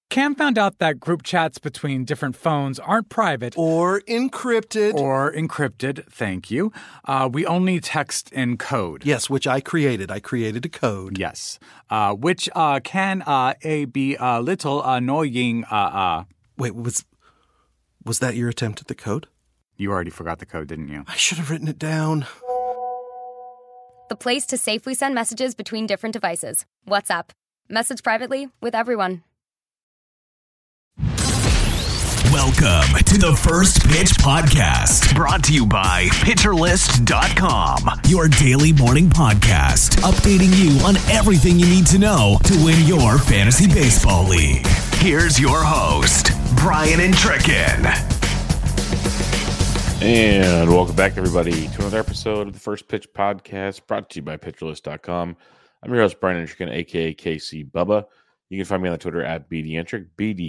Cam found out that group chats between different phones aren't private. Or encrypted. Thank you. We only text in code. Yes, which I created. I created a code. Yes. Which can be a little annoying. Wait, was that your attempt at the code? You already forgot the code, didn't you? I should have written it down. The place to safely send messages between different devices. WhatsApp. Message privately with everyone. Welcome to the First Pitch Podcast, brought to you by PitcherList.com, your daily morning podcast, updating you on everything you need to know to win your fantasy baseball league. Here's your host, Brian and Tricken. And welcome back, everybody, to another episode of the First Pitch Podcast, brought to you by PitcherList.com. I'm your host, Brian and Tricken, a.k.a. KC Bubba. You can find me on the Twitter at BDentric,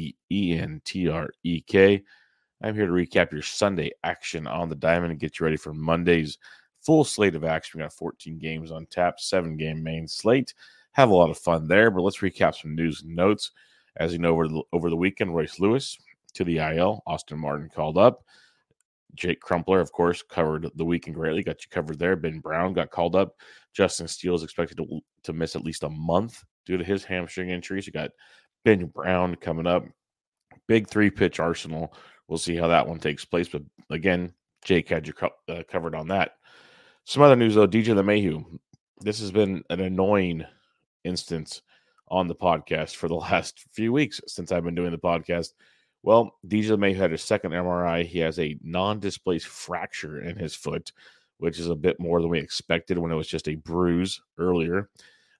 BDENTREK. I'm here to recap your Sunday action on the diamond and get you ready for Monday's full slate of action. We got 14 games on tap, 7-game main slate. Have a lot of fun there, but let's recap some news and notes. As you know, over the weekend, Royce Lewis to the IL. Austin Martin called up. Jake Crumpler, of course, covered the weekend greatly. Got you covered there. Ben Brown got called up. Justin Steele is expected to miss at least a month due to his hamstring injuries. You got Ben Brown coming up. Big 3-pitch arsenal. We'll see how that one takes place. But again, Jake had you covered on that. Some other news, though. DJ LeMahieu. This has been an annoying instance on the podcast for the last few weeks since I've been doing the podcast. Well, DJ LeMahieu had his second MRI. He has a non-displaced fracture in his foot, which is a bit more than we expected when it was just a bruise earlier.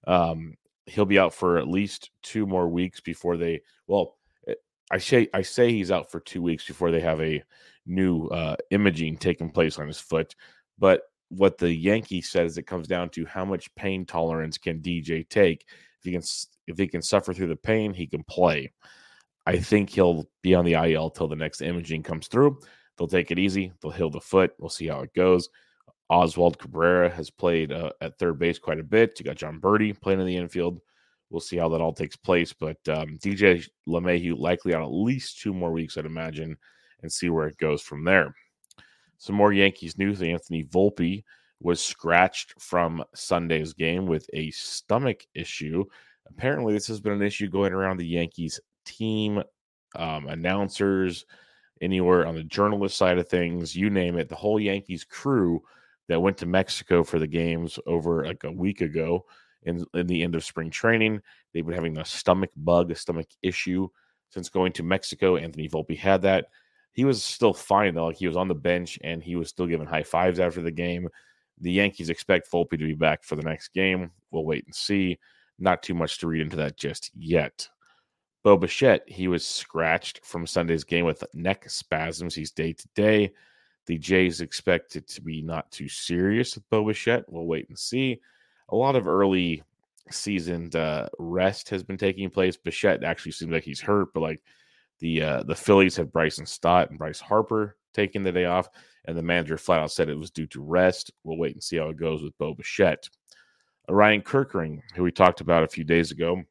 He'll be out for at least 2 more weeks before they – well, I say he's out for 2 weeks before they have a new imaging taking place on his foot. But what the Yankees said is it comes down to how much pain tolerance can DJ take. If he can suffer through the pain, he can play. I think he'll be on the IL till the next imaging comes through. They'll take it easy. They'll heal the foot. We'll see how it goes. Oswald Cabrera has played at third base quite a bit. You got John Birdie playing in the infield. We'll see how that all takes place. But DJ LeMahieu likely out at least 2 more weeks, I'd imagine, and see where it goes from there. Some more Yankees news. Anthony Volpe was scratched from Sunday's game with a stomach issue. Apparently, this has been an issue going around the Yankees team, announcers, anywhere on the journalist side of things, you name it. The whole Yankees crew that went to Mexico for the games over like a week ago in the end of spring training, they've been having a stomach bug, a stomach issue since going to Mexico. Anthony Volpe had that. He was still fine, though. Like, he was on the bench, and he was still giving high fives after the game. The Yankees expect Volpe to be back for the next game. We'll wait and see. Not too much to read into that just yet. Bo Bichette, he was scratched from Sunday's game with neck spasms. He's day-to-day. The Jays expect it to be not too serious with Bo Bichette. We'll wait and see. A lot of early seasoned rest has been taking place. Bichette actually seems like he's hurt, but like the Phillies had Bryson Stott and Bryce Harper taking the day off, and the manager flat out said it was due to rest. We'll wait and see how it goes with Bo Bichette. Ryan Kerkering, who we talked about a few days ago,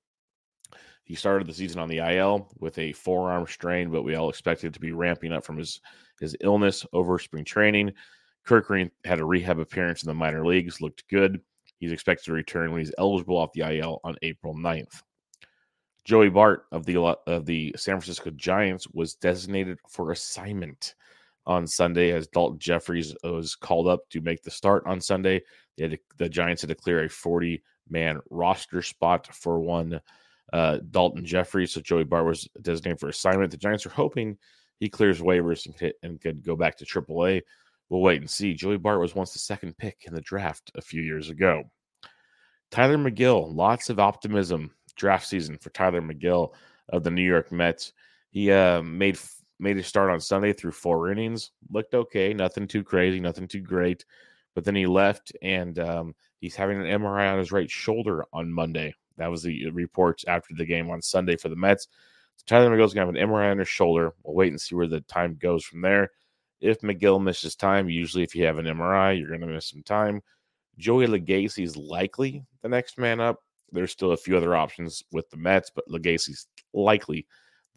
he started the season on the IL with a forearm strain, but we all expected to be ramping up from his illness over spring training. Kerkering had a rehab appearance in the minor leagues, looked good. He's expected to return when he's eligible off the IL on April 9th. Joey Bart of the San Francisco Giants was designated for assignment on Sunday as Dalton Jeffries was called up to make the start on Sunday. The Giants had to clear a 40-man roster spot for one Dalton Jeffries, so Joey Bart was designated for assignment. The Giants are hoping he clears waivers and could go back to AAA. We'll wait and see. Joey Bart was once the second pick in the draft a few years ago. Tyler McGill, lots of optimism draft season for Tyler McGill of the New York Mets. He made a start on Sunday through 4 innings. Looked okay, nothing too crazy, nothing too great. But then he left, and he's having an MRI on his right shoulder on Monday. That was the reports after the game on Sunday for the Mets. So Tyler McGill's going to have an MRI on his shoulder. We'll wait and see where the time goes from there. If McGill misses time, usually if you have an MRI, you're going to miss some time. Joey Legacy is likely the next man up. There's still a few other options with the Mets, but Legacy's likely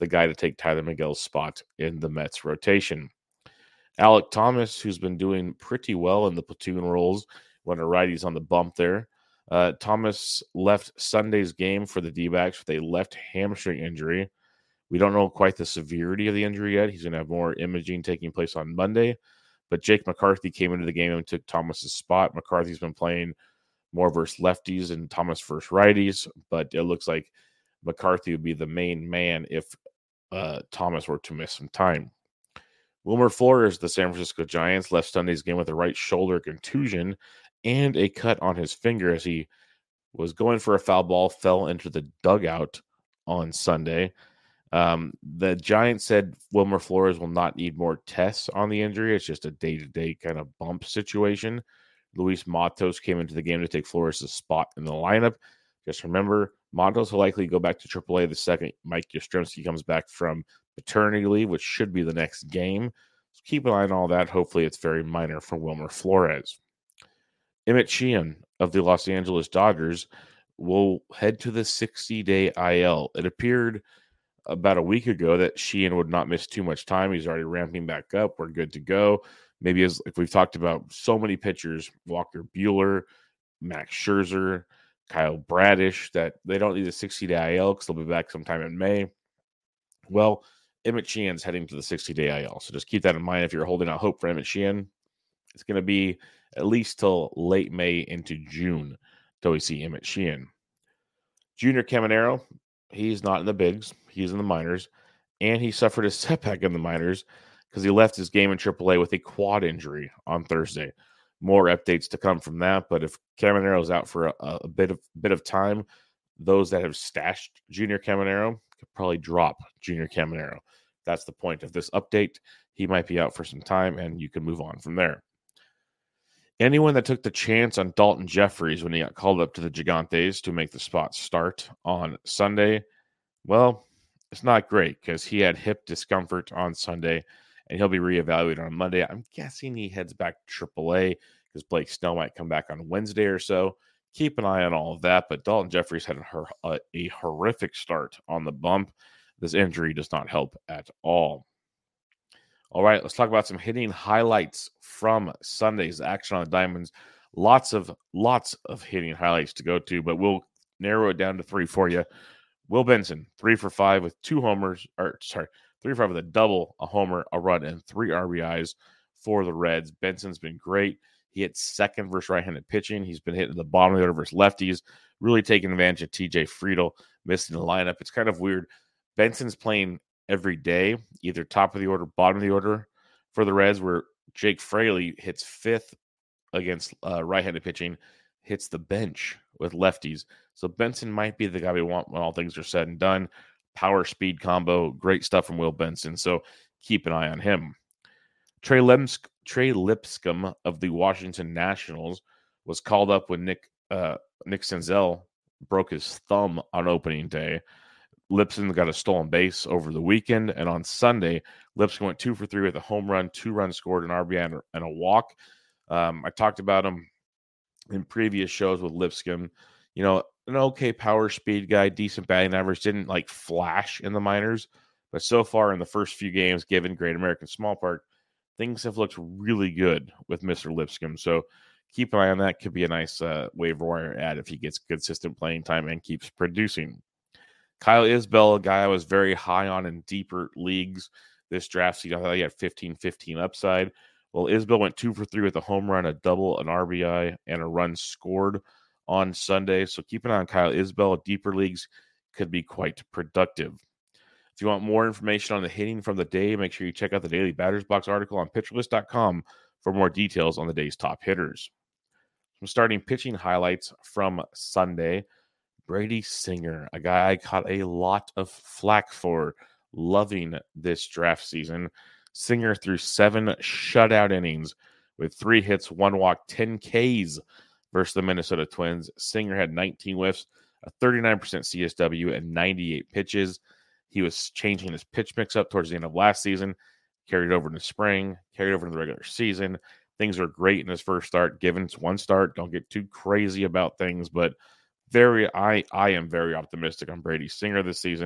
the guy to take Tyler Miguel's spot in the Mets rotation. Alek Thomas, who's been doing pretty well in the platoon roles when a righty's on the bump there. Thomas left Sunday's game for the D-backs with a left hamstring injury. We don't know quite the severity of the injury yet. He's going to have more imaging taking place on Monday. But Jake McCarthy came into the game and took Thomas's spot. McCarthy's been playing more versus lefties and Thomas versus righties, but it looks like McCarthy would be the main man if Thomas were to miss some time. Wilmer Flores, the San Francisco Giants, left Sunday's game with a right shoulder contusion and a cut on his finger as he was going for a foul ball, fell into the dugout on Sunday. The Giants said Wilmer Flores will not need more tests on the injury. It's just a day-to-day kind of bump situation. Luis Matos came into the game to take Flores' spot in the lineup. Just remember, Matos will likely go back to AAA the second Mike Yastrzemski comes back from paternity leave, which should be the next game. So keep an eye on all that. Hopefully it's very minor for Wilmer Flores. Emmett Sheehan of the Los Angeles Dodgers will head to the 60-day IL. It appeared about a week ago that Sheehan would not miss too much time. He's already ramping back up. We're good to go. Maybe as like we've talked about so many pitchers, Walker Buehler, Max Scherzer, Kyle Bradish, that they don't need a 60-day IL because they'll be back sometime in May. Well, Emmett Sheehan's heading to the 60-day IL. So just keep that in mind if you're holding out hope for Emmett Sheehan. It's going to be at least till late May into June till we see Emmett Sheehan. Junior Caminero, he's not in the bigs. He's in the minors. And he suffered a setback in the minors because he left his game in AAA with a quad injury on Thursday. More updates to come from that, but if Caminero's out for a bit of time, those that have stashed Junior Caminero could probably drop Junior Caminero. That's the point of this update. He might be out for some time, and you can move on from there. Anyone that took the chance on Dalton Jeffries when he got called up to the Gigantes to make the spot start on Sunday, well, it's not great because he had hip discomfort on Sunday, and he'll be reevaluated on Monday. I'm guessing he heads back to AAA because Blake Snell might come back on Wednesday or so. Keep an eye on all of that, but Dalton Jeffries had a horrific start on the bump. This injury does not help at all. All right, let's talk about some hitting highlights from Sunday's action on the Diamonds. Lots of hitting highlights to go to, but we'll narrow it down to 3 for you. Will Benson, 3 for 5 with 3 for 5 with a double, a homer, a run, and 3 RBIs for the Reds. Benson's been great. He hit second versus right-handed pitching. He's been hitting the bottom of the order versus lefties, really taking advantage of TJ Friedl missing the lineup. It's kind of weird. Benson's playing every day, either top of the order, bottom of the order for the Reds, where Jake Fraley hits 5th against right-handed pitching, hits the bench with lefties. So Benson might be the guy we want when all things are said and done. Power speed combo, great stuff from Will Benson. So keep an eye on him. Trey Lipscomb of the Washington Nationals was called up when Nick Senzel broke his thumb on opening day. Lipscomb got a stolen base over the weekend, and on Sunday, Lipscomb went 2 for 3 with a home run, 2 runs scored, an RBI, and a walk. I talked about him in previous shows with Lipscomb. You know, an okay power speed guy, decent batting average, didn't like flash in the minors, but so far in the first few games, given Great American Small Park, things have looked really good with Mr. Lipscomb. So keep an eye on that. Could be a nice waiver wire add if he gets consistent playing time and keeps producing. Kyle Isbell, a guy I was very high on in deeper leagues this draft season. I thought he had 15-15 upside. Well, Isbell went 2 for 3 with a home run, a double, an RBI, and a run scored on Sunday. So keep an eye on Kyle Isbell. Deeper leagues could be quite productive. If you want more information on the hitting from the day, make sure you check out the Daily Batters Box article on PitcherList.com for more details on the day's top hitters. Some starting pitching highlights from Sunday. Brady Singer, a guy I caught a lot of flack for, loving this draft season. Singer threw 7 shutout innings with 3 hits, 1 walk, 10 Ks versus the Minnesota Twins. Singer had 19 whiffs, a 39% CSW, and 98 pitches. He was changing his pitch mix up towards the end of last season, carried over into spring, carried over into the regular season. Things are great in his first start, given it's 1 start. Don't get too crazy about things, but I am very optimistic on Brady Singer this season.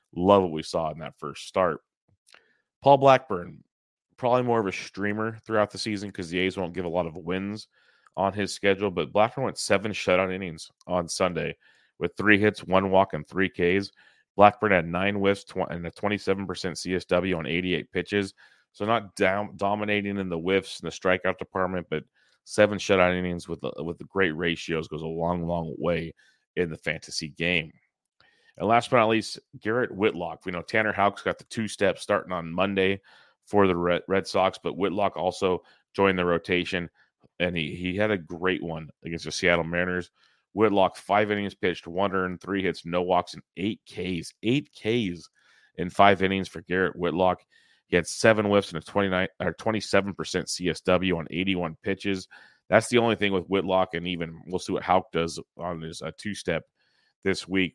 Love what we saw in that first start. Paul Blackburn, probably more of a streamer throughout the season because the A's won't give a lot of wins on his schedule, but Blackburn went 7 shutout innings on Sunday with 3 hits, 1 walk, and 3 Ks. Blackburn had 9 whiffs and a 27% CSW on 88 pitches. So not dominating in the whiffs and the strikeout department, but 7 shutout innings with the great ratios goes a long, long way in the fantasy game. And last but not least, Garrett Whitlock. We know Tanner Houck's got the 2-step starting on Monday for the Red Sox, but Whitlock also joined the rotation, and he had a great one against the Seattle Mariners. Whitlock, 5 innings pitched, 1 earned, 3 hits, no walks, and 8 Ks. 8 Ks in 5 innings for Garrett Whitlock. He had 7 whiffs and a 27% CSW on 81 pitches. That's the only thing with Whitlock, and even we'll see what Houck does on his 2-step this week.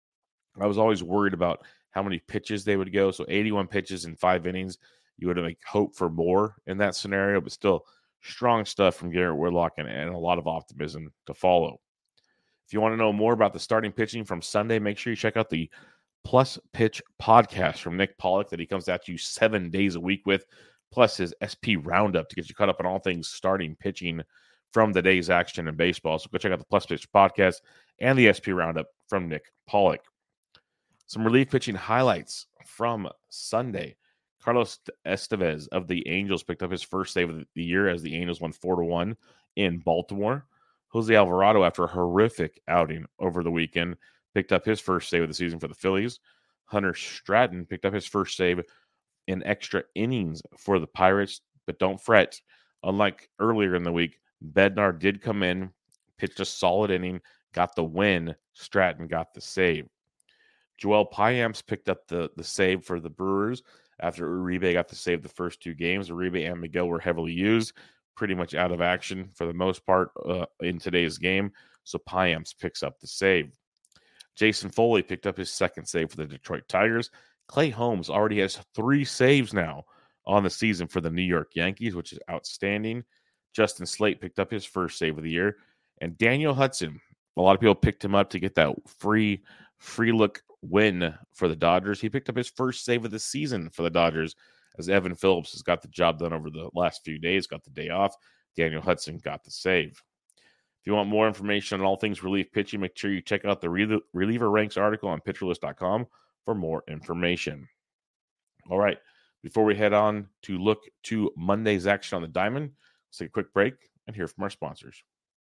I was always worried about how many pitches they would go. So 81 pitches in 5 innings, you would make hope for more in that scenario, but still strong stuff from Garrett Whitlock and a lot of optimism to follow. If you want to know more about the starting pitching from Sunday, make sure you check out the Plus Pitch podcast from Nick Pollock that he comes at you 7 days a week with, plus his SP Roundup to get you caught up on all things starting pitching from the day's action in baseball. So go check out the Plus Pitch podcast and the SP Roundup from Nick Pollock. Some relief pitching highlights from Sunday. Carlos Estevez of the Angels picked up his first save of the year as the Angels won 4-1 in Baltimore. Jose Alvarado, after a horrific outing over the weekend, picked up his first save of the season for the Phillies. Hunter Stratton picked up his first save in extra innings for the Pirates, but don't fret. Unlike earlier in the week, Bednar did come in, pitched a solid inning, got the win. Stratton got the save. Joel Payamps picked up the save for the Brewers after Uribe got the save the first 2 games. Uribe and Miguel were heavily used, pretty much out of action for the most part in today's game. So Payamps picks up the save. Jason Foley picked up his second save for the Detroit Tigers. Clay Holmes already has 3 saves now on the season for the New York Yankees, which is outstanding. Justin Slate picked up his first save of the year. And Daniel Hudson, a lot of people picked him up to get that free look win for the Dodgers. He picked up his first save of the season for the Dodgers as Evan Phillips has got the job done over the last few days, got the day off. Daniel Hudson got the save. If you want more information on all things relief pitching, make sure you check out the Reliever Ranks article on PitcherList.com for more information. All right, before we head on to look to Monday's action on the diamond, let's take a quick break and hear from our sponsors.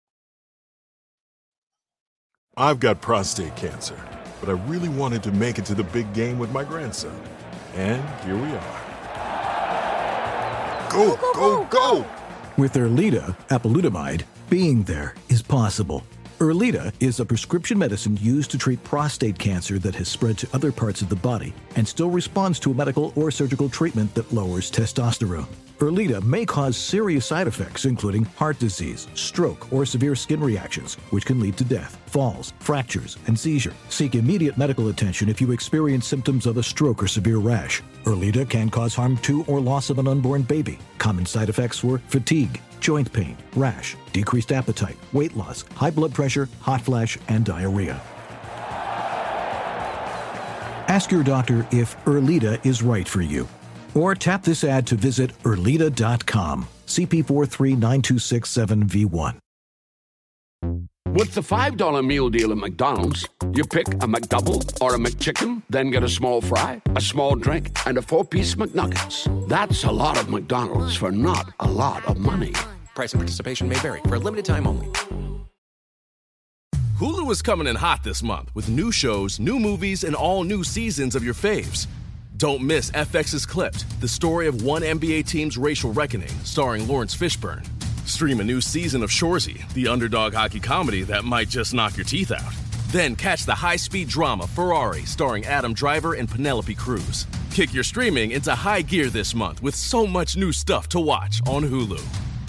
I've got prostate cancer, but I really wanted to make it to the big game with my grandson. And here we are. Go, go, go! With Erleada, apalutamide, being there is possible. Erleada is a prescription medicine used to treat prostate cancer that has spread to other parts of the body and still responds to a medical or surgical treatment that lowers testosterone. Erleada may cause serious side effects, including heart disease, stroke, or severe skin reactions, which can lead to death, falls, fractures, and seizure. Seek immediate medical attention if you experience symptoms of a stroke or severe rash. Erleada can cause harm to or loss of an unborn baby. Common side effects were fatigue, joint pain, rash, decreased appetite, weight loss, high blood pressure, hot flash, and diarrhea. Ask your doctor if Erleada is right for you. Or tap this ad to visit Erleada.com. CP4392667V1. With the $5 meal deal at McDonald's, you pick a McDouble or a McChicken, then get a small fry, a small drink, and a 4-piece McNuggets. That's a lot of McDonald's for not a lot of money. Price and participation may vary. For a limited time only. Hulu is coming in hot this month with new shows, new movies, and all new seasons of your faves. Don't miss FX's Clipped, the story of one NBA team's racial reckoning, starring Lawrence Fishburne. Stream a new season of Shoresy, the underdog hockey comedy that might just knock your teeth out. Then catch the high-speed drama Ferrari, starring Adam Driver and Penelope Cruz. Kick your streaming into high gear this month with so much new stuff to watch on Hulu.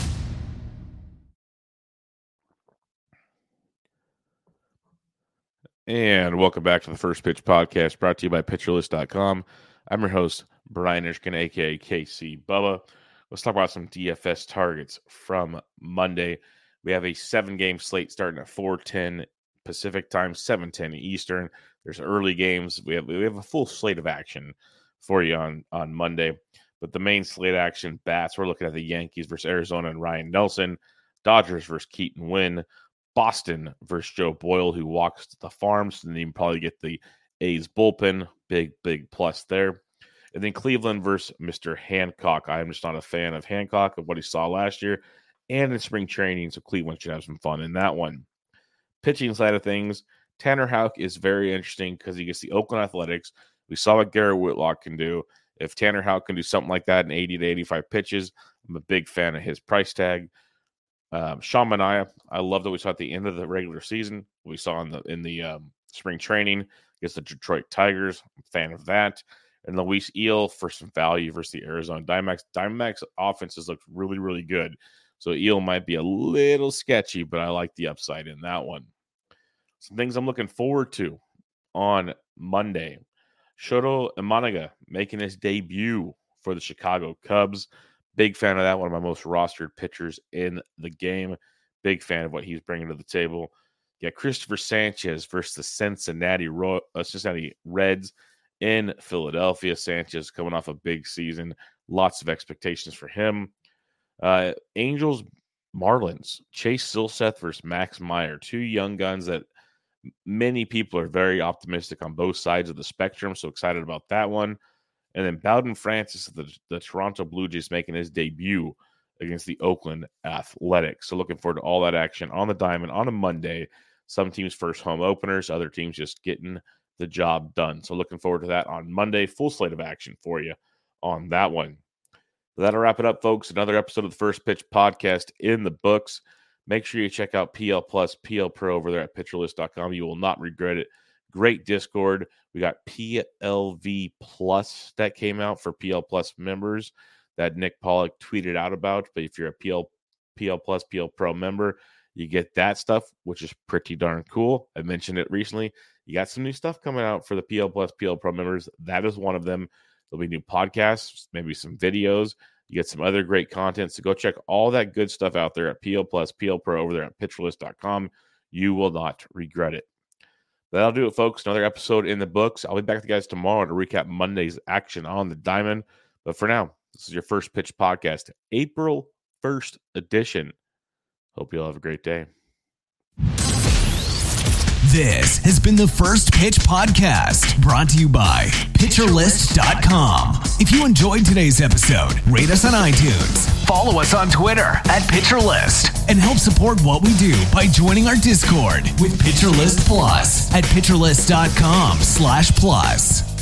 And welcome back to the First Pitch Podcast, brought to you by PitcherList.com. I'm your host, Brian Erskine, a.k.a. KC Bubba. Let's talk about some DFS targets from Monday. We have a 7-game slate starting at 4:10 Pacific time, 7:10 Eastern. There's early games. We have a full slate of action for you on Monday. But the main slate action bats, we're looking at the Yankees versus Arizona and Ryan Nelson, Dodgers versus Keaton Winn, Boston versus Joe Boyle, who walks to the farm, so then you can probably get the A's bullpen. Big plus there. And then Cleveland versus Mr. Hancock. I am just not a fan of Hancock, of what he saw last year and in spring training, so Cleveland should have some fun in that one. Pitching side of things, Tanner Houck is very interesting because he gets the Oakland Athletics. We saw what Garrett Whitlock can do. If Tanner Houck can do something like that in 80 to 85 pitches, I'm a big fan of his price tag. Sean Manaea, I love that we saw at the end of the regular season. We saw in the spring training against the Detroit Tigers. I'm a fan of that. And Luis Eel for some value versus the Arizona Diamondbacks. Diamondbacks offenses looked really, really good. So Eel might be a little sketchy, but I like the upside in that one. Some things I'm looking forward to on Monday. Shota Imanaga making his debut for the Chicago Cubs. Big fan of that. One of my most rostered pitchers in the game. Big fan of what he's bringing to the table. You got Christopher Sanchez versus the Cincinnati Reds in Philadelphia. Sanchez coming off a big season. Lots of expectations for him. Angels, Marlins. Chase Silseth versus Max Meyer. Two young guns that many people are very optimistic on both sides of the spectrum. So excited about that one. And then Bowden Francis, the Toronto Blue Jays, making his debut against the Oakland Athletics. So looking forward to all that action on the diamond on a Monday. Some teams first home openers, other teams just getting the job done. So looking forward to that on Monday. Full slate of action for you on that one. But that'll wrap it up, folks. Another episode of the First Pitch Podcast in the books. Make sure you check out PL Plus, PL Pro over there at PitcherList.com. You will not regret it. Great Discord. We got PLV Plus that came out for PL Plus members that Nick Pollock tweeted out about. But if you're a PL Plus, PL Pro member, you get that stuff, which is pretty darn cool. I mentioned it recently. You got some new stuff coming out for the PL Plus, PL Pro members. That is one of them. There'll be new podcasts, maybe some videos. You get some other great content. So go check all that good stuff out there at PL Plus, PL Pro over there at PitcherList.com. You will not regret it. That'll do it, folks. Another episode in the books. I'll be back with you guys tomorrow to recap Monday's action on the diamond. But for now, this is your First Pitch Podcast, April 1st edition. Hope you all have a great day. This has been the First Pitch Podcast, brought to you by PitcherList.com. If you enjoyed today's episode, rate us on iTunes, follow us on Twitter at PitcherList, and help support what we do by joining our Discord with PitcherList Plus at PitcherList.com/plus.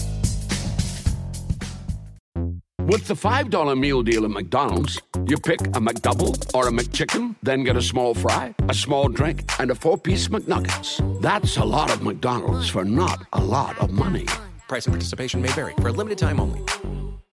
With the $5 meal deal at McDonald's, you pick a McDouble or a McChicken, then get a small fry, a small drink, and a 4-piece McNuggets. That's a lot of McDonald's for not a lot of money. Price and participation may vary. For a limited time only.